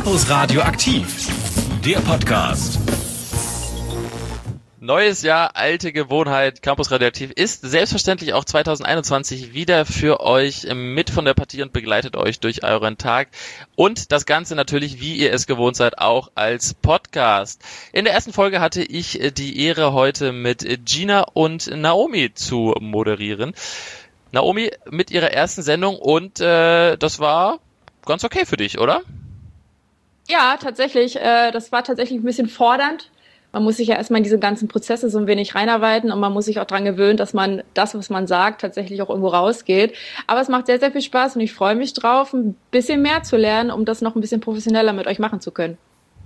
Campus Radio aktiv, der Podcast. Neues Jahr, alte Gewohnheit, Campus Radioaktiv ist selbstverständlich auch 2021 wieder für euch mit von der Partie und begleitet euch durch euren Tag. Und das Ganze natürlich, wie ihr es gewohnt seid, auch als Podcast. In der ersten Folge hatte ich die Ehre, heute mit Gina und Naomi zu moderieren. Naomi mit ihrer ersten Sendung und das war ganz okay für dich, oder? Ja, tatsächlich. Das war tatsächlich ein bisschen fordernd. Man muss sich ja erstmal in diese ganzen Prozesse so ein wenig reinarbeiten und man muss sich auch dran gewöhnen, dass man das, was man sagt, tatsächlich auch irgendwo rausgeht. Aber es macht sehr, sehr viel Spaß und ich freue mich drauf, ein bisschen mehr zu lernen, um das noch ein bisschen professioneller mit euch machen zu können.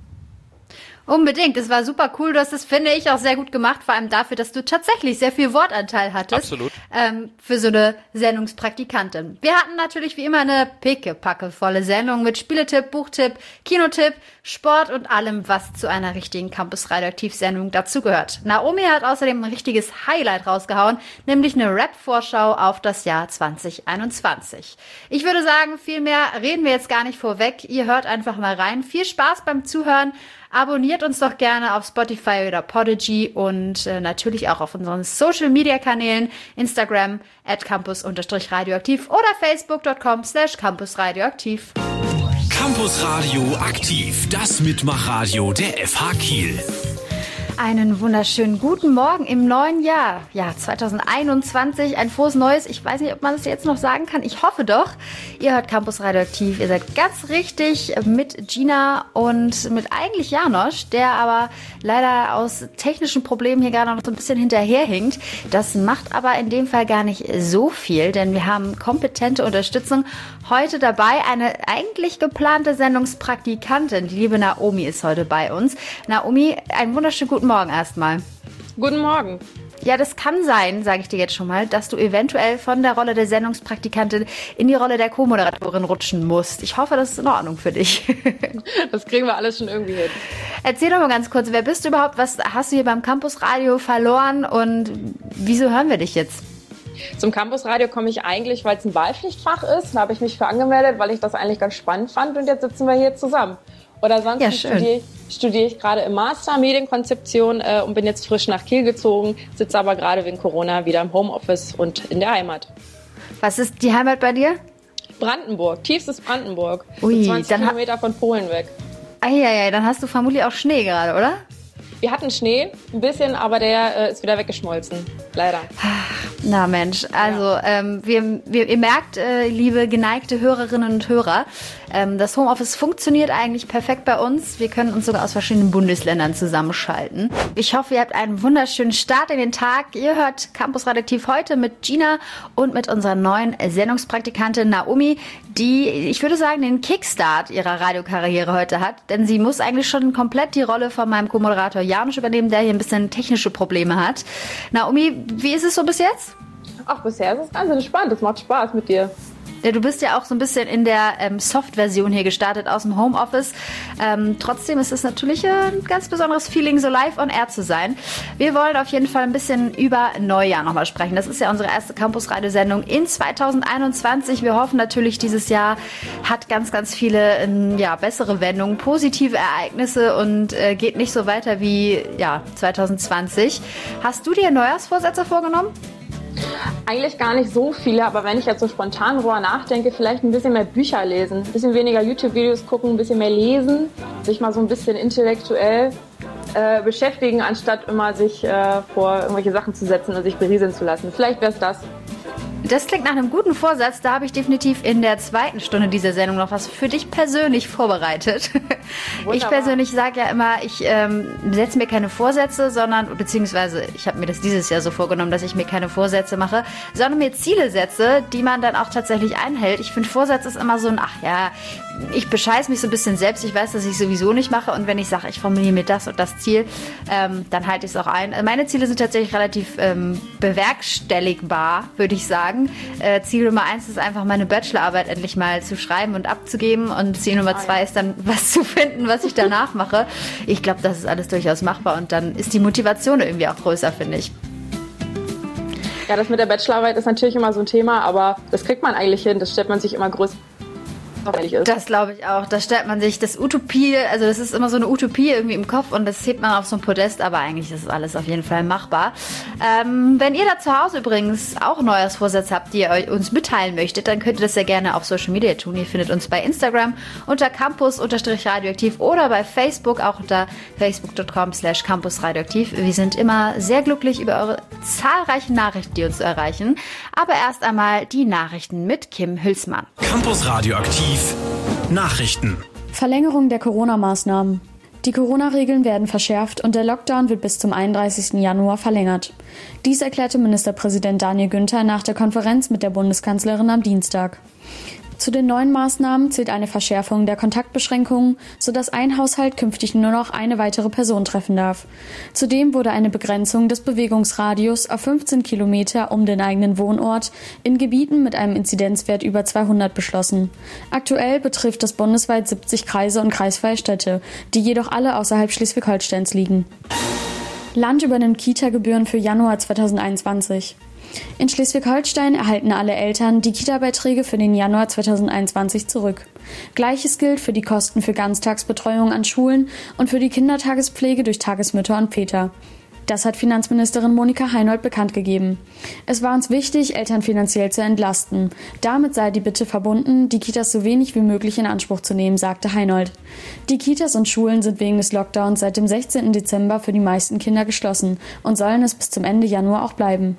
Unbedingt, es war super cool, du hast es, finde ich, auch sehr gut gemacht, vor allem dafür, dass du tatsächlich sehr viel Wortanteil hattest. Absolut. Für so eine Sendungspraktikantin. Wir hatten natürlich wie immer eine pickepackevolle Sendung mit Spieletipp, Buchtipp, Kinotipp, Sport und allem, was zu einer richtigen Campus Radioaktiv-Sendung dazugehört. Naomi hat außerdem ein richtiges Highlight rausgehauen, nämlich eine Rap-Vorschau auf das Jahr 2021. Ich würde sagen, viel mehr reden wir jetzt gar nicht vorweg. Ihr hört einfach mal rein. Viel Spaß beim Zuhören. Abonniert uns doch gerne auf Spotify oder Podigy und natürlich auch auf unseren Social-Media-Kanälen, Instagram @campus_radioaktiv oder facebook.com/campusradioaktiv. Campus Radio aktiv, das Mitmachradio der FH Kiel. Einen wunderschönen guten Morgen im neuen Jahr. Ja, 2021, ein frohes Neues. Ich weiß nicht, ob man es jetzt noch sagen kann. Ich hoffe doch. Ihr hört Campus Radioaktiv. Ihr seid ganz richtig mit Gina und mit eigentlich Janosch, der aber leider aus technischen Problemen hier gerade noch so ein bisschen hinterherhinkt. Das macht aber in dem Fall gar nicht so viel, denn wir haben kompetente Unterstützung heute dabei. Eine eigentlich geplante Sendungspraktikantin, die liebe Naomi, ist heute bei uns. Naomi, einen wunderschönen guten Morgen erstmal. Guten Morgen. Ja, das kann sein, sage ich dir jetzt schon mal, dass du eventuell von der Rolle der Sendungspraktikantin in die Rolle der Co-Moderatorin rutschen musst. Ich hoffe, das ist in Ordnung für dich. Das kriegen wir alles schon irgendwie hin. Erzähl doch mal ganz kurz, wer bist du überhaupt? Was hast du hier beim Campusradio verloren und wieso hören wir dich jetzt? Zum Campusradio komme ich eigentlich, weil es ein Wahlpflichtfach ist. Da habe ich mich für angemeldet, weil ich das eigentlich ganz spannend fand und jetzt sitzen wir hier zusammen. Oder sonst ja, studiere ich gerade im Master Medienkonzeption und bin jetzt frisch nach Kiel gezogen, sitze aber gerade wegen Corona wieder im Homeoffice und in der Heimat. Was ist die Heimat bei dir? Brandenburg, tiefstes Brandenburg. Ui, so 20 Kilometer von Polen weg. Eieiei, dann hast du vermutlich auch Schnee gerade, oder? Wir hatten Schnee, ein bisschen, aber der ist wieder weggeschmolzen, leider. Na Mensch, also ihr merkt, liebe geneigte Hörerinnen und Hörer, das Homeoffice funktioniert eigentlich perfekt bei uns. Wir können uns sogar aus verschiedenen Bundesländern zusammenschalten. Ich hoffe, ihr habt einen wunderschönen Start in den Tag. Ihr hört Campus Radioaktiv heute mit Gina und mit unserer neuen Sendungspraktikantin Naomi, die, ich würde sagen, den Kickstart ihrer Radiokarriere heute hat. Denn sie muss eigentlich schon komplett die Rolle von meinem Co-Moderator Janosch übernehmen, der hier ein bisschen technische Probleme hat. Naomi, wie ist es so bis jetzt? Ach, bisher ist es ganz entspannt. Es macht Spaß mit dir. Ja, du bist ja auch so ein bisschen in der Soft-Version hier gestartet aus dem Homeoffice. Trotzdem ist es natürlich ein ganz besonderes Feeling, so live on air zu sein. Wir wollen auf jeden Fall ein bisschen über Neujahr nochmal sprechen. Das ist ja unsere erste Campus-Radio-Sendung in 2021. Wir hoffen natürlich, dieses Jahr hat ganz, ganz viele bessere Wendungen, positive Ereignisse und geht nicht so weiter wie 2020. Hast du dir Neujahrsvorsätze vorgenommen? Eigentlich gar nicht so viele, aber wenn ich jetzt so spontan drüber nachdenke, vielleicht ein bisschen mehr Bücher lesen, ein bisschen weniger YouTube-Videos gucken, ein bisschen mehr lesen, sich mal so ein bisschen intellektuell beschäftigen, anstatt immer sich vor irgendwelche Sachen zu setzen und sich berieseln zu lassen. Vielleicht wäre es das. Das klingt nach einem guten Vorsatz. Da habe ich definitiv in der zweiten Stunde dieser Sendung noch was für dich persönlich vorbereitet. Wunderbar. Ich persönlich sage ja immer, ich setze mir keine Vorsätze, beziehungsweise ich habe mir das dieses Jahr so vorgenommen, dass ich mir keine Vorsätze mache, sondern mir Ziele setze, die man dann auch tatsächlich einhält. Ich finde, Vorsatz ist immer so ein, ich bescheiß mich so ein bisschen selbst. Ich weiß, dass ich sowieso nicht mache. Und wenn ich sage, ich formuliere mir das und das Ziel, dann halte ich es auch ein. Meine Ziele sind tatsächlich relativ bewerkstelligbar, würde ich sagen. Ziel Nummer 1 ist einfach, meine Bachelorarbeit endlich mal zu schreiben und abzugeben. Und Ziel Nummer 2 ist dann, was zu finden, was ich danach mache. Ich glaube, das ist alles durchaus machbar. Und dann ist die Motivation irgendwie auch größer, finde ich. Ja, das mit der Bachelorarbeit ist natürlich immer so ein Thema, aber das kriegt man eigentlich hin. Das stellt man sich immer größer ist. Das glaube ich auch. Da stellt man sich das Utopie, also das ist immer so eine Utopie irgendwie im Kopf und das hebt man auf so ein Podest, aber eigentlich ist alles auf jeden Fall machbar. Wenn ihr da zu Hause übrigens auch Neujahrsvorsätze habt, die ihr uns mitteilen möchtet, dann könnt ihr das sehr gerne auf Social Media tun. Ihr findet uns bei Instagram unter campus_radioaktiv oder bei Facebook auch unter facebook.com/campusradioaktiv. Wir sind immer sehr glücklich über eure zahlreichen Nachrichten, die uns erreichen. Aber erst einmal die Nachrichten mit Kim Hülsmann. Campus Radioaktiv Nachrichten. Verlängerung der Corona-Maßnahmen. Die Corona-Regeln werden verschärft und der Lockdown wird bis zum 31. Januar verlängert. Dies erklärte Ministerpräsident Daniel Günther nach der Konferenz mit der Bundeskanzlerin am Dienstag. Zu den neuen Maßnahmen zählt eine Verschärfung der Kontaktbeschränkungen, sodass ein Haushalt künftig nur noch eine weitere Person treffen darf. Zudem wurde eine Begrenzung des Bewegungsradius auf 15 Kilometer um den eigenen Wohnort in Gebieten mit einem Inzidenzwert über 200 beschlossen. Aktuell betrifft das bundesweit 70 Kreise und kreisfreie Städte, die jedoch alle außerhalb Schleswig-Holsteins liegen. Land übernimmt Kita-Gebühren für Januar 2021. In Schleswig-Holstein erhalten alle Eltern die Kita-Beiträge für den Januar 2021 zurück. Gleiches gilt für die Kosten für Ganztagsbetreuung an Schulen und für die Kindertagespflege durch Tagesmütter und Väter. Das hat Finanzministerin Monika Heinold bekannt gegeben. Es war uns wichtig, Eltern finanziell zu entlasten. Damit sei die Bitte verbunden, die Kitas so wenig wie möglich in Anspruch zu nehmen, sagte Heinold. Die Kitas und Schulen sind wegen des Lockdowns seit dem 16. Dezember für die meisten Kinder geschlossen und sollen es bis zum Ende Januar auch bleiben.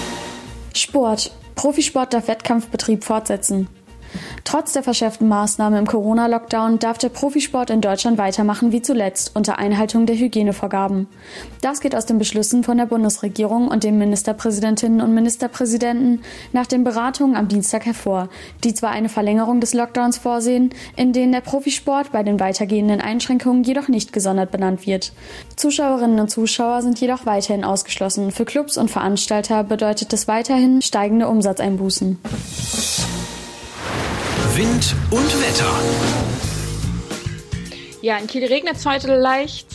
Sport. Profisport darf Wettkampfbetrieb fortsetzen. Trotz der verschärften Maßnahmen im Corona-Lockdown darf der Profisport in Deutschland weitermachen wie zuletzt unter Einhaltung der Hygienevorgaben. Das geht aus den Beschlüssen von der Bundesregierung und den Ministerpräsidentinnen und Ministerpräsidenten nach den Beratungen am Dienstag hervor, die zwar eine Verlängerung des Lockdowns vorsehen, in denen der Profisport bei den weitergehenden Einschränkungen jedoch nicht gesondert benannt wird. Zuschauerinnen und Zuschauer sind jedoch weiterhin ausgeschlossen. Für Clubs und Veranstalter bedeutet das weiterhin steigende Umsatzeinbußen. Wind und Wetter. Ja, in Kiel regnet es heute leicht.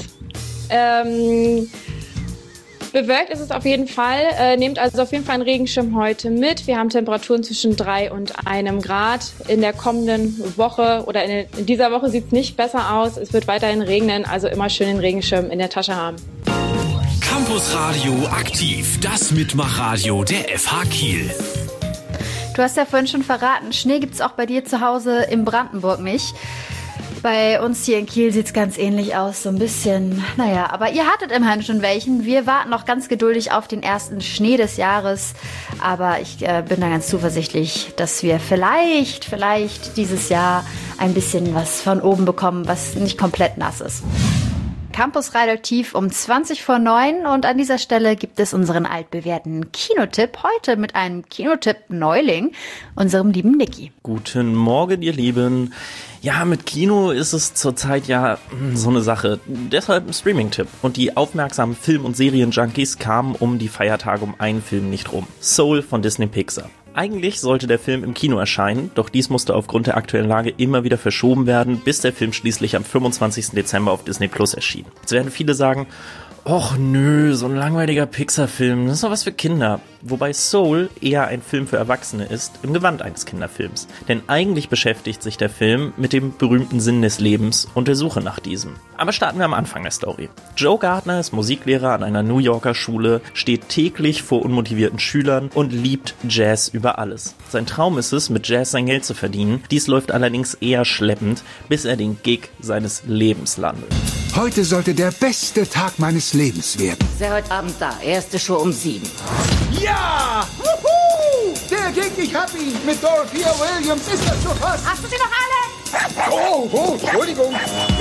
Bewölkt ist es auf jeden Fall. Nehmt also auf jeden Fall einen Regenschirm heute mit. Wir haben Temperaturen zwischen 3 und 1 Grad. In der kommenden Woche oder in dieser Woche sieht es nicht besser aus. Es wird weiterhin regnen, also immer schön den Regenschirm in der Tasche haben. Campus Radio aktiv, das Mitmachradio der FH Kiel. Du hast ja vorhin schon verraten, Schnee gibt's auch bei dir zu Hause in Brandenburg nicht. Bei uns hier in Kiel sieht's ganz ähnlich aus, so ein bisschen, naja, aber ihr hattet immerhin schon welchen. Wir warten noch ganz geduldig auf den ersten Schnee des Jahres, aber ich bin da ganz zuversichtlich, dass wir vielleicht dieses Jahr ein bisschen was von oben bekommen, was nicht komplett nass ist. Campus Radioaktiv um 8:20 und an dieser Stelle gibt es unseren altbewährten Kinotipp, heute mit einem Kinotipp-Neuling, unserem lieben Niki. Guten Morgen, ihr Lieben. Ja, mit Kino ist es zurzeit ja so eine Sache. Deshalb ein Streaming-Tipp. Und die aufmerksamen Film- und Serien-Junkies kamen um die Feiertage um einen Film nicht rum. Soul von Disney Pixar. Eigentlich sollte der Film im Kino erscheinen, doch dies musste aufgrund der aktuellen Lage immer wieder verschoben werden, bis der Film schließlich am 25. Dezember auf Disney Plus erschien. Jetzt werden viele sagen, och nö, so ein langweiliger Pixar-Film, das ist doch was für Kinder. Wobei Soul eher ein Film für Erwachsene ist, im Gewand eines Kinderfilms. Denn eigentlich beschäftigt sich der Film mit dem berühmten Sinn des Lebens und der Suche nach diesem. Aber starten wir am Anfang der Story. Joe Gardner ist Musiklehrer an einer New Yorker Schule, steht täglich vor unmotivierten Schülern und liebt Jazz über alles. Sein Traum ist es, mit Jazz sein Geld zu verdienen. Dies läuft allerdings eher schleppend, bis er den Gig seines Lebens landet. Heute sollte der beste Tag meines Lebens werden. Sei heute Abend da. Erste Show um 7. Ja! Wuhu! Der Gig, ich hab ihn! Mit Dorothea Williams ist das schon fast! Hast du sie noch alle? Oh, Entschuldigung!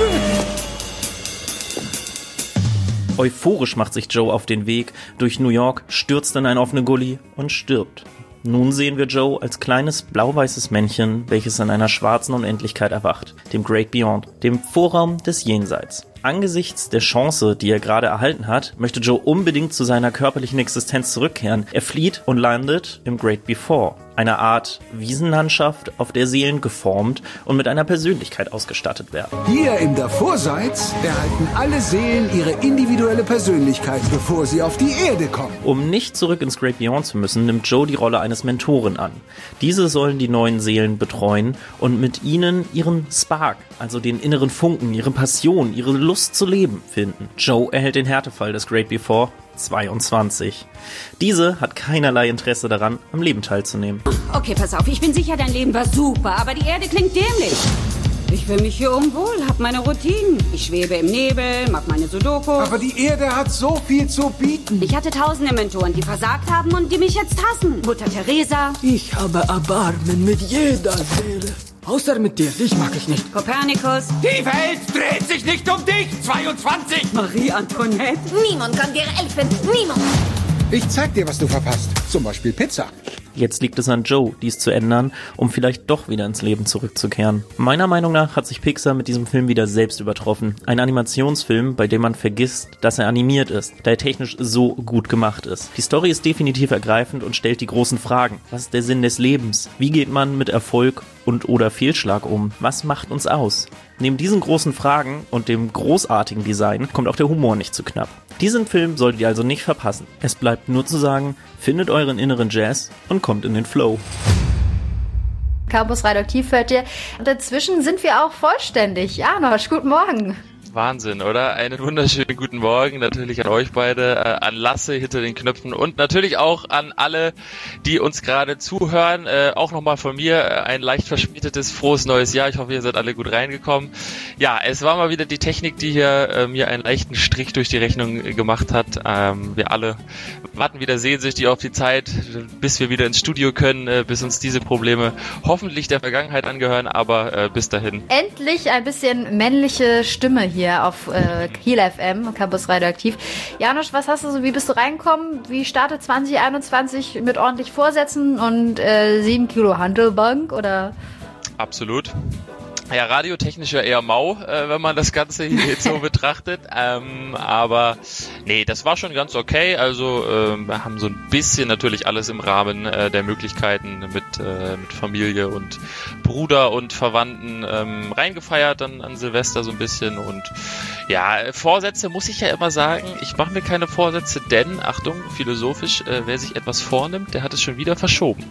Euphorisch macht sich Joe auf den Weg durch New York, stürzt in einen offenen Gully und stirbt. Nun sehen wir Joe als kleines blau-weißes Männchen, welches in einer schwarzen Unendlichkeit erwacht, dem Great Beyond, dem Vorraum des Jenseits. Angesichts der Chance, die er gerade erhalten hat, möchte Joe unbedingt zu seiner körperlichen Existenz zurückkehren. Er flieht und landet im Great Before. Eine Art Wiesenlandschaft, auf der Seelen geformt und mit einer Persönlichkeit ausgestattet werden. Hier im Davorseits erhalten alle Seelen ihre individuelle Persönlichkeit, bevor sie auf die Erde kommen. Um nicht zurück ins Great Beyond zu müssen, nimmt Joe die Rolle eines Mentoren an. Diese sollen die neuen Seelen betreuen und mit ihnen ihren Spark, also den inneren Funken, ihre Passion, ihre Lust zu leben, finden. Joe erhält den Härtefall des Great Before 22. Diese hat keinerlei Interesse daran, am Leben teilzunehmen. Okay, pass auf, ich bin sicher, dein Leben war super, aber die Erde klingt dämlich. Ich fühle mich hier unwohl, hab meine Routinen. Ich schwebe im Nebel, mach meine Sudokus. Aber die Erde hat so viel zu bieten. Ich hatte tausende Mentoren, die versagt haben und die mich jetzt hassen. Mutter Teresa. Ich habe Erbarmen mit jeder Seele. Außer mit dir, dich mag ich nicht. Kopernikus. Die Welt dreht sich nicht um dich, 22. Marie Antoinette. Niemand kann dir helfen, niemand. Ich zeig dir, was du verpasst. Zum Beispiel Pizza. Jetzt liegt es an Joe, dies zu ändern, um vielleicht doch wieder ins Leben zurückzukehren. Meiner Meinung nach hat sich Pixar mit diesem Film wieder selbst übertroffen. Ein Animationsfilm, bei dem man vergisst, dass er animiert ist, da er technisch so gut gemacht ist. Die Story ist definitiv ergreifend und stellt die großen Fragen. Was ist der Sinn des Lebens? Wie geht man mit Erfolg und/oder Fehlschlag um? Was macht uns aus? Neben diesen großen Fragen und dem großartigen Design kommt auch der Humor nicht zu knapp. Diesen Film solltet ihr also nicht verpassen. Es bleibt nur zu sagen, findet euren inneren Jazz und kommt in den Flow. Campus Radioaktiv hört ihr. Und inzwischen sind wir auch vollständig. Janosch, guten Morgen. Wahnsinn, oder? Einen wunderschönen guten Morgen natürlich an euch beide, an Lasse hinter den Knöpfen und natürlich auch an alle, die uns gerade zuhören. Auch nochmal von mir ein leicht verspätetes, frohes neues Jahr. Ich hoffe, ihr seid alle gut reingekommen. Ja, es war mal wieder die Technik, die hier mir einen leichten Strich durch die Rechnung gemacht hat. Wir alle warten wieder sehnsüchtig auf die Zeit, bis wir wieder ins Studio können, bis uns diese Probleme hoffentlich der Vergangenheit angehören, aber bis dahin. Endlich ein bisschen männliche Stimme hier auf Kiel FM, Campus Radioaktiv. Janosch, was hast du so, wie bist du reingekommen? Wie startet 2021 mit ordentlich Vorsätzen und 7 Kilo Hantelbank, oder? Absolut. Ja, radiotechnisch ja eher mau, wenn man das Ganze hier jetzt so betrachtet. Aber nee, das war schon ganz okay. Also wir haben so ein bisschen natürlich alles im Rahmen der Möglichkeiten mit Familie und Bruder und Verwandten reingefeiert dann an Silvester so ein bisschen. Und ja, Vorsätze muss ich ja immer sagen, ich mache mir keine Vorsätze, denn, Achtung, philosophisch, wer sich etwas vornimmt, der hat es schon wieder verschoben.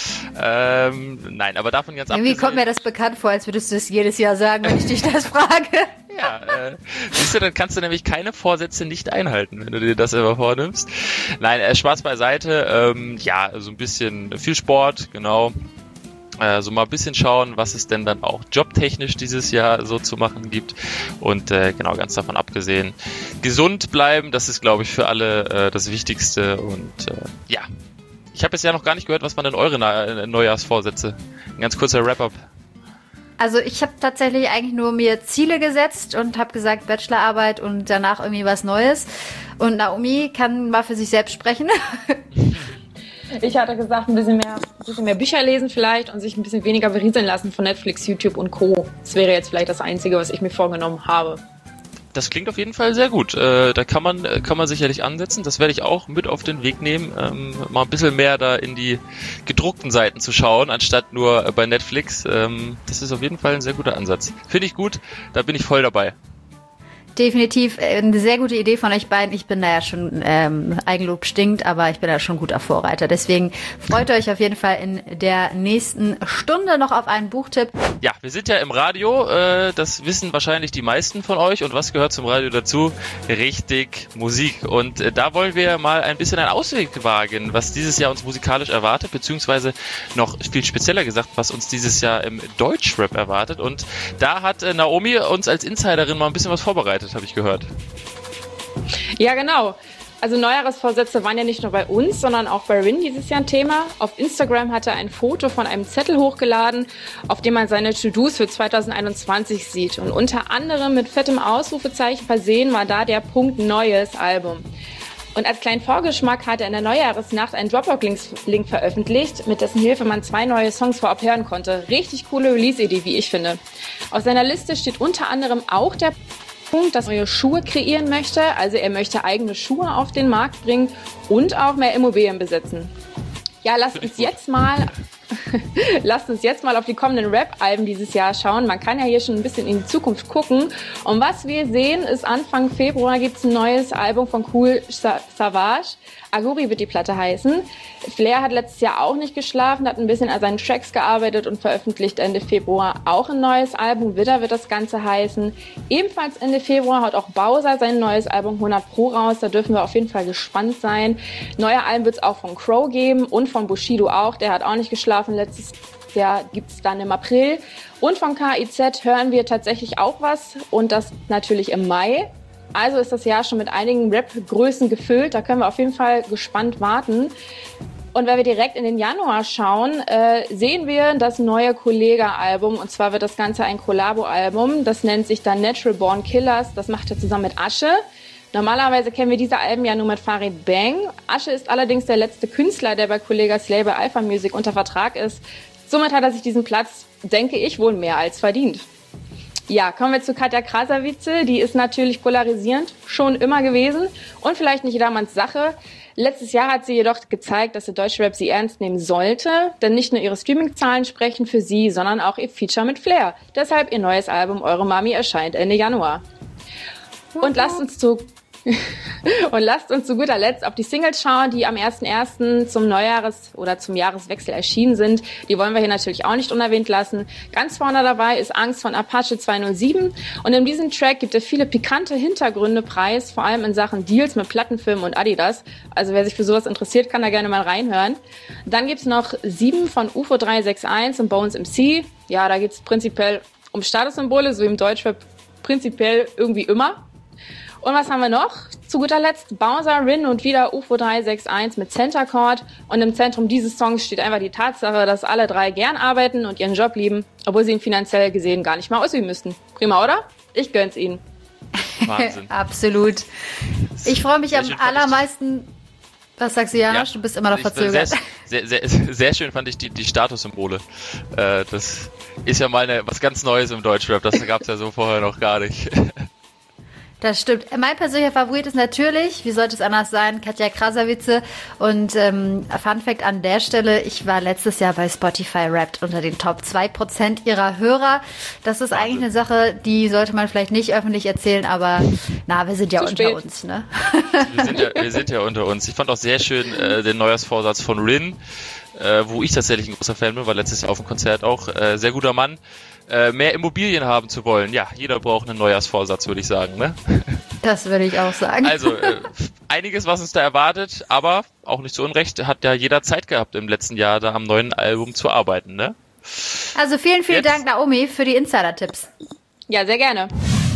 Nein, aber davon ganz abgesehen. Irgendwie kommt mir das bekannt vor, als würdest du es jedes Jahr sagen, wenn ich dich das frage. Ja, siehst du, dann kannst du nämlich keine Vorsätze nicht einhalten, wenn du dir das immer vornimmst. Nein, Spaß beiseite. Ja, so ein bisschen viel Sport, genau. So mal ein bisschen schauen, was es denn dann auch jobtechnisch dieses Jahr so zu machen gibt. Und genau, ganz davon abgesehen, gesund bleiben, das ist, glaube ich, für alle das Wichtigste. Und ja, ich habe bisher noch gar nicht gehört, was waren denn eure Neujahrsvorsätze? Ein ganz kurzer Wrap-up. Also ich habe tatsächlich eigentlich nur mir Ziele gesetzt und habe gesagt Bachelorarbeit und danach irgendwie was Neues. Und Naomi kann mal für sich selbst sprechen. Ich hatte gesagt, ein bisschen mehr Bücher lesen vielleicht und sich ein bisschen weniger berieseln lassen von Netflix, YouTube und Co. Das wäre jetzt vielleicht das Einzige, was ich mir vorgenommen habe. Das klingt auf jeden Fall sehr gut. Da kann man sicherlich ansetzen. Das werde ich auch mit auf den Weg nehmen, mal ein bisschen mehr da in die gedruckten Seiten zu schauen, anstatt nur bei Netflix. Das ist auf jeden Fall ein sehr guter Ansatz. Finde ich gut, da bin ich voll dabei. Definitiv eine sehr gute Idee von euch beiden. Ich bin da ja schon, Eigenlob stinkt, aber ich bin da schon ein guter Vorreiter. Deswegen freut euch auf jeden Fall in der nächsten Stunde noch auf einen Buchtipp. Ja, wir sind ja im Radio, das wissen wahrscheinlich die meisten von euch. Und was gehört zum Radio dazu? Richtig, Musik. Und da wollen wir mal ein bisschen einen Ausweg wagen, was dieses Jahr uns musikalisch erwartet, beziehungsweise noch viel spezieller gesagt, was uns dieses Jahr im Deutschrap erwartet. Und da hat Naomi uns als Insiderin mal ein bisschen was vorbereitet, habe ich gehört. Ja, genau. Also Neujahrsvorsätze waren ja nicht nur bei uns, sondern auch bei Rin dieses Jahr ein Thema. Auf Instagram hat er ein Foto von einem Zettel hochgeladen, auf dem man seine To-Dos für 2021 sieht. Und unter anderem mit fettem Ausrufezeichen versehen war da der Punkt Neues Album. Und als kleinen Vorgeschmack hat er in der Neujahresnacht einen Dropbox-Link veröffentlicht, mit dessen Hilfe man 2 neue Songs vorab hören konnte. Richtig coole Release-Idee, wie ich finde. Auf seiner Liste steht unter anderem auch der Punkt, dass er neue Schuhe kreieren möchte. Also er möchte eigene Schuhe auf den Markt bringen und auch mehr Immobilien besitzen. Ja, lasst uns jetzt mal Lasst uns jetzt mal auf die kommenden Rap-Alben dieses Jahr schauen. Man kann ja hier schon ein bisschen in die Zukunft gucken. Und was wir sehen, ist Anfang Februar gibt's ein neues Album von Kool Savas. Aguri wird die Platte heißen. Flair hat letztes Jahr auch nicht geschlafen, hat ein bisschen an seinen Tracks gearbeitet und veröffentlicht Ende Februar auch ein neues Album. Widder wird das Ganze heißen. Ebenfalls Ende Februar haut auch Bowser sein neues Album 100 Pro raus. Da dürfen wir auf jeden Fall gespannt sein. Neue Alben wird's auch von Crow geben und von Bushido auch. Der hat auch nicht geschlafen. Letztes Jahr gibt's dann im April. Und von KIZ hören wir tatsächlich auch was. Und das natürlich im Mai. Also ist das Jahr schon mit einigen Rap-Größen gefüllt. Da können wir auf jeden Fall gespannt warten. Und wenn wir direkt in den Januar schauen, sehen wir das neue Kollega-Album. Und zwar wird das Ganze ein Kollabo-Album. Das nennt sich dann Natural Born Killers. Das macht er zusammen mit Asche. Normalerweise kennen wir diese Alben ja nur mit Farid Bang. Asche ist allerdings der letzte Künstler, der bei Kollegas Label Alpha Music unter Vertrag ist. Somit hat er sich diesen Platz, denke ich, wohl mehr als verdient. Ja, kommen wir zu Katja Krasavice. Die ist natürlich polarisierend, schon immer gewesen und vielleicht nicht jedermanns Sache. Letztes Jahr hat sie jedoch gezeigt, dass der Deutschrap sie ernst nehmen sollte, denn nicht nur ihre Streaming-Zahlen sprechen für sie, sondern auch ihr Feature mit Flair. Deshalb ihr neues Album Eure Mami erscheint Ende Januar. Und lasst uns zu guter Letzt auf die Singles schauen, die am 1.1. zum zum Jahreswechsel erschienen sind. Die wollen wir hier natürlich auch nicht unerwähnt lassen. Ganz vorne dabei ist Angst von Apache 207. Und in diesem Track gibt es viele pikante Hintergründe preis, vor allem in Sachen Deals mit Plattenfirmen und Adidas. Also wer sich für sowas interessiert, kann da gerne mal reinhören. Dann gibt's noch 7 von UFO 361 und Bones MC. Ja, da geht's prinzipiell um Statussymbole, so im Deutschrap prinzipiell irgendwie immer. Und was haben wir noch? Zu guter Letzt Bowser, Rin und wieder UFO 361 mit Center Chord. Und im Zentrum dieses Songs steht einfach die Tatsache, dass alle drei gern arbeiten und ihren Job lieben, obwohl sie ihn finanziell gesehen gar nicht mal ausüben müssten. Prima, oder? Ich gönn's ihnen. Wahnsinn. Absolut. Ich freue mich am allermeisten... Was sagst du, Janosch? Ja, du bist immer noch verzögert. Sehr schön fand ich die Statussymbole. Das ist ja mal was ganz Neues im Deutschrap. Das gab's ja so vorher noch gar nicht. Das stimmt. Mein persönlicher Favorit ist natürlich, wie sollte es anders sein, Katja Krasavice. Und Fun Fact an der Stelle, ich war letztes Jahr bei Spotify Wrapped unter den Top 2% ihrer Hörer. Das ist eigentlich eine Sache, die sollte man vielleicht nicht öffentlich erzählen, aber wir sind ja unter uns, ne? Wir sind ja unter uns. Ich fand auch sehr schön den Neujahrsvorsatz von Rin, wo ich tatsächlich ein großer Fan bin, war letztes Jahr auf dem Konzert auch. Sehr guter Mann. Mehr Immobilien haben zu wollen. Ja, jeder braucht einen Neujahrsvorsatz, würde ich sagen, ne? Das würde ich auch sagen. Also, einiges, was uns da erwartet, aber auch nicht zu Unrecht, hat ja jeder Zeit gehabt im letzten Jahr, da am neuen Album zu arbeiten, ne? Also vielen Dank, Naomi, für die Insider-Tipps. Ja, sehr gerne.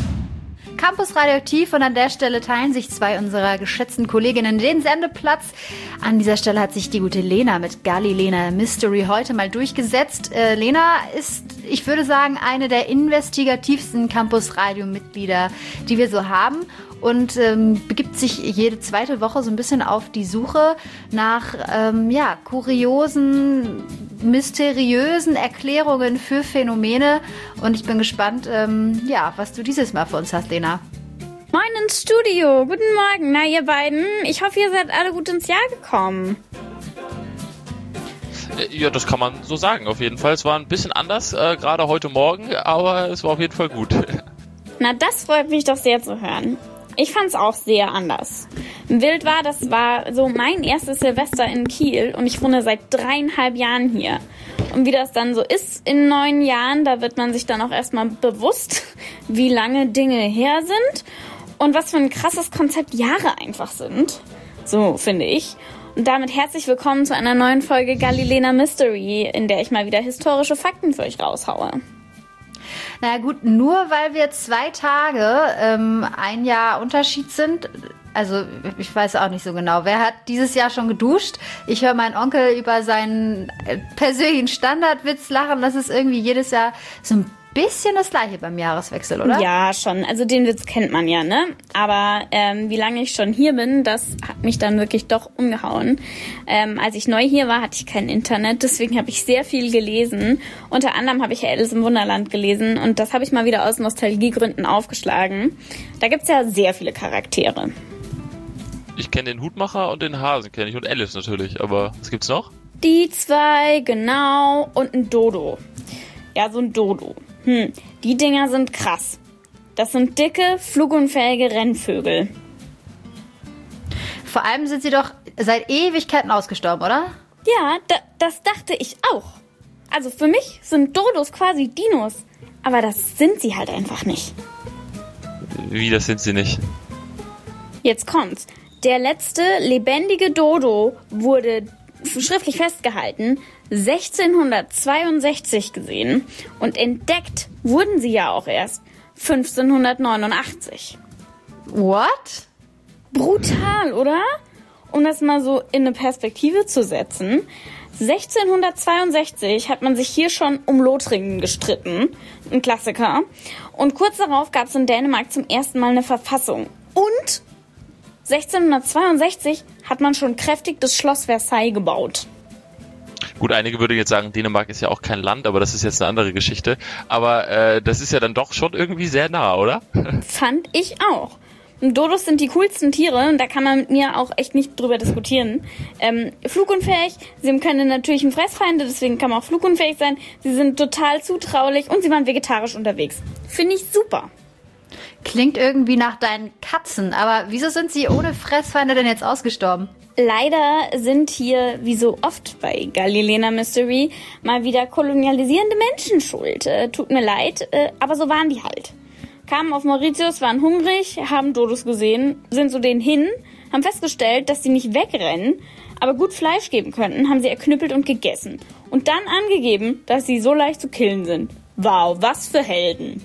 Campus Radioaktiv und an der Stelle teilen sich 2 unserer geschätzten Kolleginnen den Sendeplatz. An dieser Stelle hat sich die gute Lena mit Galilena Mystery heute mal durchgesetzt. Lena ist, ich würde sagen, eine der investigativsten Campus Radio Mitglieder, die wir so haben. Und begibt sich jede zweite Woche so ein bisschen auf die Suche nach kuriosen, mysteriösen Erklärungen für Phänomene. Und ich bin gespannt, was du dieses Mal für uns hast, Lena. Moin ins Studio, guten Morgen. Na, ihr beiden, ich hoffe, ihr seid alle gut ins Jahr gekommen. Ja, das kann man so sagen, auf jeden Fall. Es war ein bisschen anders, gerade heute Morgen, aber es war auf jeden Fall gut. Na, das freut mich doch sehr zu hören. Ich fand's auch sehr anders. Wild war, das war so mein erstes Silvester in Kiel und ich wohne seit 3,5 Jahren hier. Und wie das dann so ist in 9 Jahren, da wird man sich dann auch erstmal bewusst, wie lange Dinge her sind und was für ein krasses Konzept Jahre einfach sind. So finde ich. Und damit herzlich willkommen zu einer neuen Folge Galilena Mystery, in der ich mal wieder historische Fakten für euch raushaue. Na gut, nur weil wir 2 Tage ein Jahr Unterschied sind, also ich weiß auch nicht so genau, wer hat dieses Jahr schon geduscht? Ich höre meinen Onkel über seinen persönlichen Standardwitz lachen, das ist irgendwie jedes Jahr so ein bisschen das Gleiche beim Jahreswechsel, oder? Ja, schon. Also den Witz kennt man ja, ne? Aber wie lange ich schon hier bin, das hat mich dann wirklich doch umgehauen. Als ich neu hier war, hatte ich kein Internet, deswegen habe ich sehr viel gelesen. Unter anderem habe ich Alice im Wunderland gelesen und das habe ich mal wieder aus Nostalgiegründen aufgeschlagen. Da gibt's ja sehr viele Charaktere. Ich kenne den Hutmacher und den Hasen kenne ich und Alice natürlich, aber was gibt's noch? Die 2, genau, und ein Dodo. Ja, so ein Dodo. Die Dinger sind krass. Das sind dicke, flugunfähige Rennvögel. Vor allem sind sie doch seit Ewigkeiten ausgestorben, oder? Ja, das dachte ich auch. Also für mich sind Dodos quasi Dinos. Aber das sind sie halt einfach nicht. Wie, das sind sie nicht? Jetzt kommt's. Der letzte lebendige Dodo wurde schriftlich festgehalten, 1662 gesehen, und entdeckt wurden sie ja auch erst 1589. What? Brutal, oder? Um das mal so in eine Perspektive zu setzen. 1662 hat man sich hier schon um Lothringen gestritten, ein Klassiker. Und kurz darauf gab es in Dänemark zum ersten Mal eine Verfassung. Und 1662 hat man schon kräftig das Schloss Versailles gebaut. Gut, einige würden jetzt sagen, Dänemark ist ja auch kein Land, aber das ist jetzt eine andere Geschichte. Aber das ist ja dann doch schon irgendwie sehr nah, oder? Fand ich auch. Und Dodos sind die coolsten Tiere, da kann man mit mir auch echt nicht drüber diskutieren. Flugunfähig, sie haben keine natürlichen Fressfeinde, deswegen kann man auch flugunfähig sein. Sie sind total zutraulich und sie waren vegetarisch unterwegs. Finde ich super. Klingt irgendwie nach deinen Katzen, aber wieso sind sie ohne Fressfeinde denn jetzt ausgestorben? Leider sind hier, wie so oft bei Galilena Mystery, mal wieder kolonialisierende Menschen schuld. Tut mir leid, aber so waren die halt. Kamen auf Mauritius, waren hungrig, haben Dodos gesehen, sind zu denen hin, haben festgestellt, dass sie nicht wegrennen, aber gut Fleisch geben könnten, haben sie erknüppelt und gegessen. Und dann angegeben, dass sie so leicht zu killen sind. Wow, was für Helden.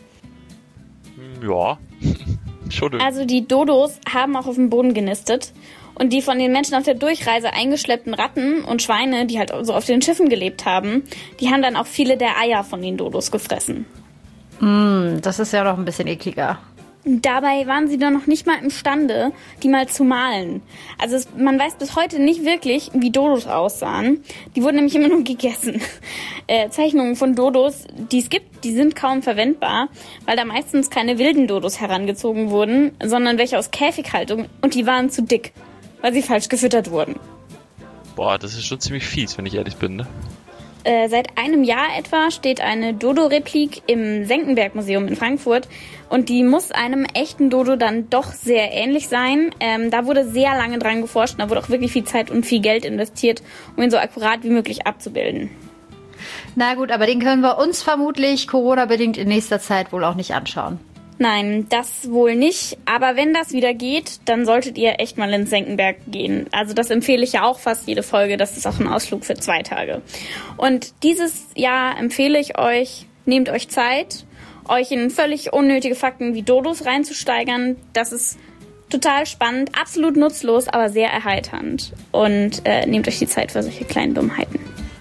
Ja, schon. Also die Dodos haben auch auf dem Boden genistet. Und die von den Menschen auf der Durchreise eingeschleppten Ratten und Schweine, die halt so auf den Schiffen gelebt haben, die haben dann auch viele der Eier von den Dodos gefressen. Das ist ja noch ein bisschen ekliger. Dabei waren sie dann noch nicht mal imstande, die mal zu malen. Also man weiß bis heute nicht wirklich, wie Dodos aussahen. Die wurden nämlich immer nur gegessen. Zeichnungen von Dodos, die es gibt, die sind kaum verwendbar, weil da meistens keine wilden Dodos herangezogen wurden, sondern welche aus Käfighaltung, und die waren zu dick, weil sie falsch gefüttert wurden. Boah, das ist schon ziemlich fies, wenn ich ehrlich bin, ne? Seit einem Jahr etwa steht eine Dodo-Replik im Senckenberg-Museum in Frankfurt und die muss einem echten Dodo dann doch sehr ähnlich sein. Da wurde sehr lange dran geforscht und da wurde auch wirklich viel Zeit und viel Geld investiert, um ihn so akkurat wie möglich abzubilden. Na gut, aber den können wir uns vermutlich Corona-bedingt in nächster Zeit wohl auch nicht anschauen. Nein, das wohl nicht. Aber wenn das wieder geht, dann solltet ihr echt mal ins Senckenberg gehen. Also das empfehle ich ja auch fast jede Folge. Das ist auch ein Ausflug für 2 Tage. Und dieses Jahr empfehle ich euch, nehmt euch Zeit, euch in völlig unnötige Fakten wie Dodos reinzusteigern. Das ist total spannend, absolut nutzlos, aber sehr erheiternd. Und nehmt euch die Zeit für solche kleinen Dummheiten.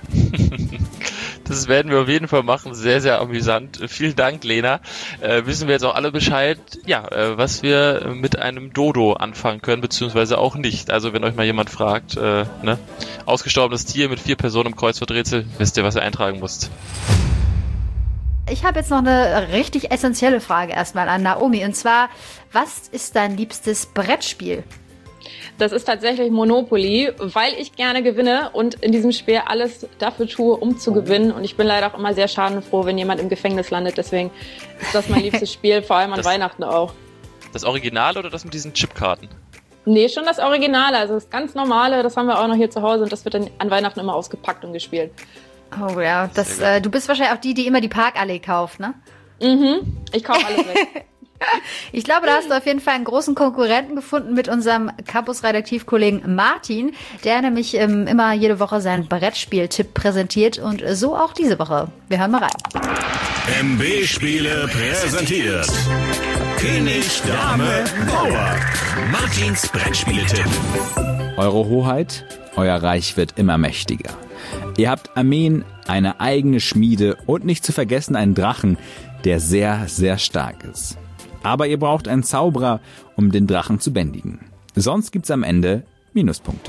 Das werden wir auf jeden Fall machen. Sehr, sehr amüsant. Vielen Dank, Lena. Wissen wir jetzt auch alle Bescheid, ja, was wir mit einem Dodo anfangen können, beziehungsweise auch nicht. Also wenn euch mal jemand fragt, ne, ausgestorbenes Tier mit 4 Personen im Kreuzworträtsel, wisst ihr, was ihr eintragen müsst. Ich habe jetzt noch eine richtig essentielle Frage erstmal an Naomi. Und zwar, was ist dein liebstes Brettspiel? Das ist tatsächlich Monopoly, weil ich gerne gewinne und in diesem Spiel alles dafür tue, um zu gewinnen. Und ich bin leider auch immer sehr schadenfroh, wenn jemand im Gefängnis landet. Deswegen ist das mein liebstes Spiel, vor allem an Weihnachten auch. Das Original oder das mit diesen Chipkarten? Nee, schon das Originale, also das ganz normale, das haben wir auch noch hier zu Hause und das wird dann an Weihnachten immer ausgepackt und gespielt. Oh ja, du bist wahrscheinlich auch die immer die Parkallee kauft, ne? Mhm, ich kaufe alles weg. Ich glaube, da hast du auf jeden Fall einen großen Konkurrenten gefunden mit unserem Campus-Redaktivkollegen Martin, der nämlich immer jede Woche seinen Brettspiel-Tipp präsentiert und so auch diese Woche. Wir hören mal rein. MB Spiele präsentiert König, Dame, Bauer. Martins Brettspieletipp. Eure Hoheit, euer Reich wird immer mächtiger. Ihr habt Armeen, eine eigene Schmiede und nicht zu vergessen einen Drachen, der sehr, sehr stark ist. Aber ihr braucht einen Zauberer, um den Drachen zu bändigen. Sonst gibt's am Ende Minuspunkte.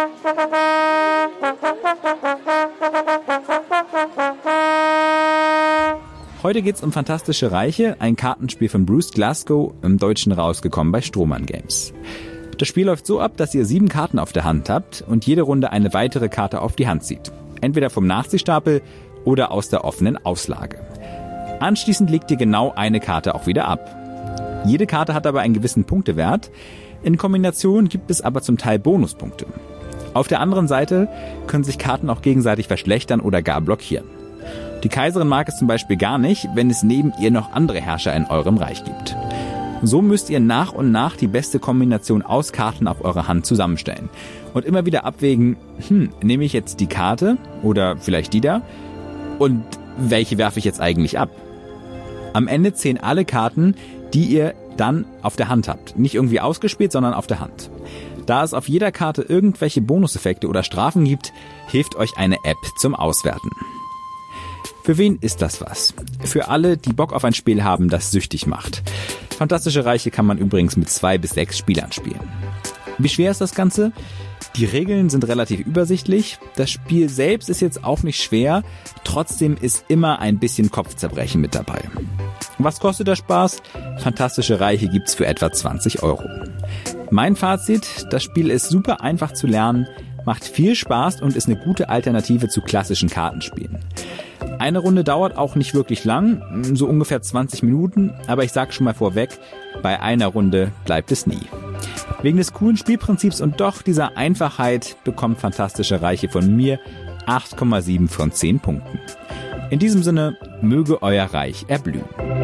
Heute geht's um Fantastische Reiche, ein Kartenspiel von Bruce Glasgow, im Deutschen rausgekommen bei Strohmann Games. Das Spiel läuft so ab, dass ihr 7 Karten auf der Hand habt und jede Runde eine weitere Karte auf die Hand zieht. Entweder vom Nachziehstapel oder aus der offenen Auslage. Anschließend legt ihr genau eine Karte auch wieder ab. Jede Karte hat aber einen gewissen Punktewert. In Kombination gibt es aber zum Teil Bonuspunkte. Auf der anderen Seite können sich Karten auch gegenseitig verschlechtern oder gar blockieren. Die Kaiserin mag es zum Beispiel gar nicht, wenn es neben ihr noch andere Herrscher in eurem Reich gibt. So müsst ihr nach und nach die beste Kombination aus Karten auf eurer Hand zusammenstellen und immer wieder abwägen, nehme ich jetzt die Karte oder vielleicht die da und welche werfe ich jetzt eigentlich ab? Am Ende zählen alle Karten, die ihr dann auf der Hand habt. Nicht irgendwie ausgespielt, sondern auf der Hand. Da es auf jeder Karte irgendwelche Bonuseffekte oder Strafen gibt, hilft euch eine App zum Auswerten. Für wen ist das was? Für alle, die Bock auf ein Spiel haben, das süchtig macht. Fantastische Reiche kann man übrigens mit 2 bis 6 Spielern spielen. Wie schwer ist das Ganze? Die Regeln sind relativ übersichtlich. Das Spiel selbst ist jetzt auch nicht schwer. Trotzdem ist immer ein bisschen Kopfzerbrechen mit dabei. Was kostet der Spaß? Fantastische Reiche gibt's für etwa 20 €. Mein Fazit, das Spiel ist super einfach zu lernen, macht viel Spaß und ist eine gute Alternative zu klassischen Kartenspielen. Eine Runde dauert auch nicht wirklich lang, so ungefähr 20 Minuten, aber ich sag schon mal vorweg, bei einer Runde bleibt es nie. Wegen des coolen Spielprinzips und doch dieser Einfachheit bekommt Fantastische Reiche von mir 8,7 von 10 Punkten. In diesem Sinne, möge euer Reich erblühen.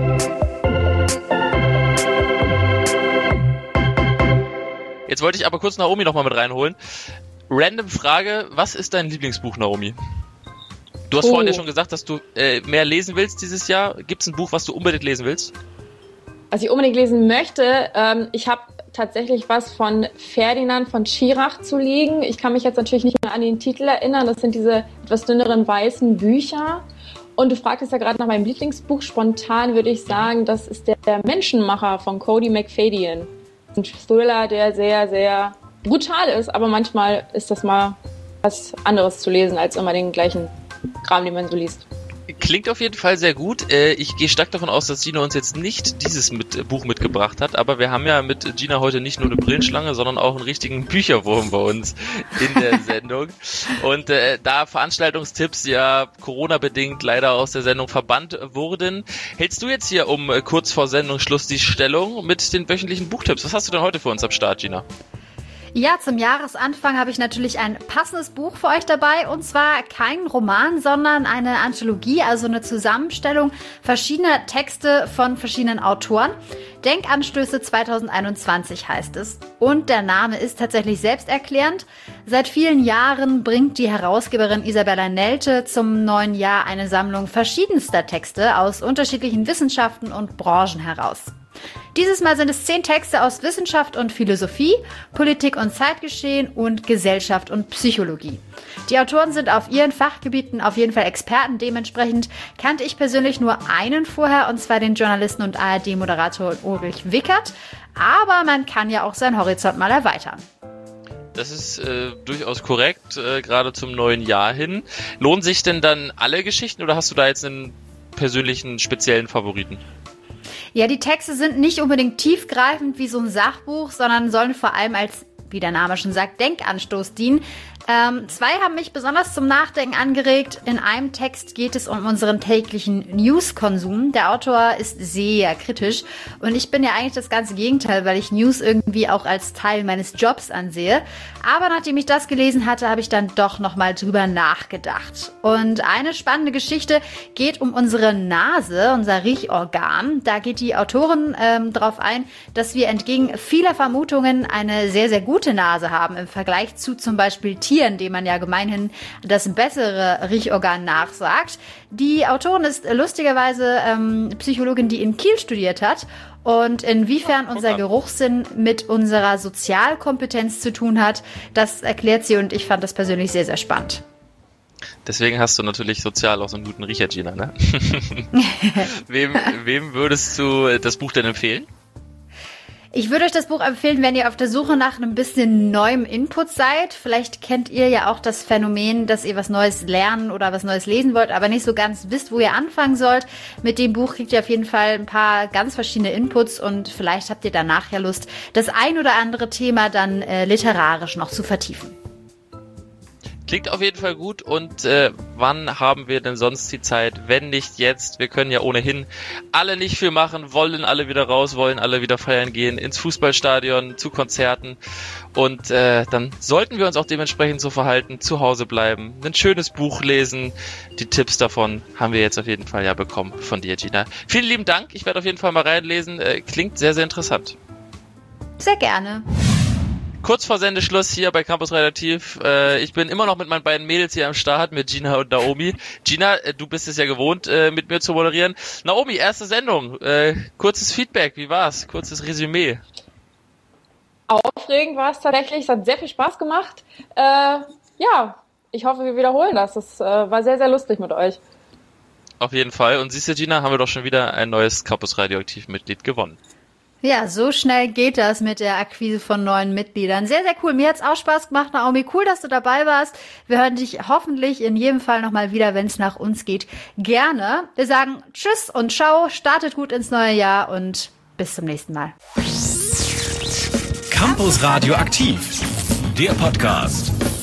Jetzt wollte ich aber kurz Naomi nochmal mit reinholen. Random Frage, was ist dein Lieblingsbuch, Naomi? Du hast vorhin ja schon gesagt, dass du mehr lesen willst dieses Jahr. Gibt es ein Buch, was du unbedingt lesen willst? Was ich unbedingt lesen möchte, ich habe tatsächlich was von Ferdinand von Schirach zu liegen. Ich kann mich jetzt natürlich nicht mehr an den Titel erinnern. Das sind diese etwas dünneren weißen Bücher. Und du fragtest ja gerade nach meinem Lieblingsbuch. Spontan würde ich sagen, das ist der Menschenmacher von Cody McFadyen. Ein Thriller, der sehr, sehr brutal ist, aber manchmal ist das mal was anderes zu lesen, als immer den gleichen Kram, den man so liest. Klingt auf jeden Fall sehr gut. Ich gehe stark davon aus, dass Gina uns jetzt nicht dieses Buch mitgebracht hat, aber wir haben ja mit Gina heute nicht nur eine Brillenschlange, sondern auch einen richtigen Bücherwurm bei uns in der Sendung. Und da Veranstaltungstipps ja Corona-bedingt leider aus der Sendung verbannt wurden, hältst du jetzt hier um kurz vor Sendungsschluss die Stellung mit den wöchentlichen Buchtipps. Was hast du denn heute für uns am Start, Gina? Ja, zum Jahresanfang habe ich natürlich ein passendes Buch für euch dabei, und zwar kein Roman, sondern eine Anthologie, also eine Zusammenstellung verschiedener Texte von verschiedenen Autoren. Denkanstöße 2021 heißt es. Und der Name ist tatsächlich selbsterklärend. Seit vielen Jahren bringt die Herausgeberin Isabella Nelte zum neuen Jahr eine Sammlung verschiedenster Texte aus unterschiedlichen Wissenschaften und Branchen heraus. Dieses Mal sind es 10 Texte aus Wissenschaft und Philosophie, Politik und Zeitgeschehen und Gesellschaft und Psychologie. Die Autoren sind auf ihren Fachgebieten auf jeden Fall Experten. Dementsprechend kannte ich persönlich nur einen vorher, und zwar den Journalisten und ARD-Moderator Ulrich Wickert. Aber man kann ja auch seinen Horizont mal erweitern. Das ist durchaus korrekt, gerade zum neuen Jahr hin. Lohnen sich denn dann alle Geschichten oder hast du da jetzt einen persönlichen, speziellen Favoriten? Ja, die Texte sind nicht unbedingt tiefgreifend wie so ein Sachbuch, sondern sollen vor allem als, wie der Name schon sagt, Denkanstoß dienen. 2 haben mich besonders zum Nachdenken angeregt. In einem Text geht es um unseren täglichen News-Konsum. Der Autor ist sehr kritisch und ich bin ja eigentlich das ganze Gegenteil, weil ich News irgendwie auch als Teil meines Jobs ansehe. Aber nachdem ich das gelesen hatte, habe ich dann doch nochmal drüber nachgedacht. Und eine spannende Geschichte geht um unsere Nase, unser Riechorgan. Da geht die Autorin darauf ein, dass wir entgegen vieler Vermutungen eine sehr, sehr gute Nase haben im Vergleich zu zum Beispiel Tieren, dem man ja gemeinhin das bessere Riechorgan nachsagt. Die Autorin ist lustigerweise Psychologin, die in Kiel studiert hat. Und inwiefern unser Geruchssinn mit unserer Sozialkompetenz zu tun hat, das erklärt sie, und ich fand das persönlich sehr, sehr spannend. Deswegen hast du natürlich sozial auch so einen guten Riecher, Gina, ne? Wem würdest du das Buch denn empfehlen? Ich würde euch das Buch empfehlen, wenn ihr auf der Suche nach einem bisschen neuem Input seid. Vielleicht kennt ihr ja auch das Phänomen, dass ihr was Neues lernen oder was Neues lesen wollt, aber nicht so ganz wisst, wo ihr anfangen sollt. Mit dem Buch kriegt ihr auf jeden Fall ein paar ganz verschiedene Inputs und vielleicht habt ihr danach ja Lust, das ein oder andere Thema dann literarisch noch zu vertiefen. Klingt auf jeden Fall gut. Und wann haben wir denn sonst die Zeit, wenn nicht jetzt? Wir können ja ohnehin alle nicht viel machen, wollen alle wieder raus, wollen alle wieder feiern gehen, ins Fußballstadion, zu Konzerten. Und dann sollten wir uns auch dementsprechend so verhalten, zu Hause bleiben, ein schönes Buch lesen. Die Tipps davon haben wir jetzt auf jeden Fall ja bekommen von dir, Gina. Vielen lieben Dank. Ich werde auf jeden Fall mal reinlesen. Klingt sehr, sehr interessant. Sehr gerne. Kurz vor Sendeschluss hier bei Campus Radioaktiv. Ich bin immer noch mit meinen beiden Mädels hier am Start, mit Gina und Naomi. Gina, du bist es ja gewohnt, mit mir zu moderieren. Naomi, erste Sendung. Kurzes Feedback, wie war's? Kurzes Resümee. Aufregend war es tatsächlich. Es hat sehr viel Spaß gemacht. Ja, ich hoffe, wir wiederholen das. Es war sehr, sehr lustig mit euch. Auf jeden Fall. Und siehst du, Gina, haben wir doch schon wieder ein neues Campus Radioaktiv-Mitglied gewonnen. Ja, so schnell geht das mit der Akquise von neuen Mitgliedern. Sehr, sehr cool. Mir hat's auch Spaß gemacht, Naomi. Cool, dass du dabei warst. Wir hören dich hoffentlich in jedem Fall nochmal wieder, wenn es nach uns geht. Gerne. Wir sagen Tschüss und Ciao. Startet gut ins neue Jahr und bis zum nächsten Mal. Campus Radioaktiv, der Podcast.